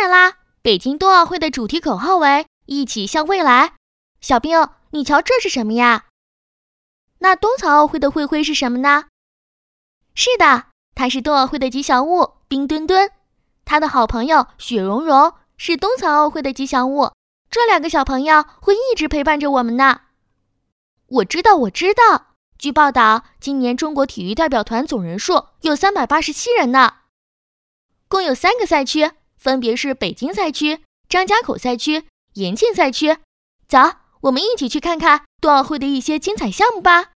然啦，北京冬奥会的主题口号为“一起向未来”。小兵，你瞧这是什么呀？那冬残奥会的会徽是什么呢？是的，它是冬奥会的吉祥物冰墩墩，他的好朋友雪融融是冬残奥会的吉祥物。这2个小朋友会一直陪伴着我们呢。我知道。据报道，今年中国体育代表团总人数有387人呢，共有3个赛区，分别是北京赛区、张家口赛区、延庆赛区。走，我们一起去看看冬奥会的一些精彩项目吧。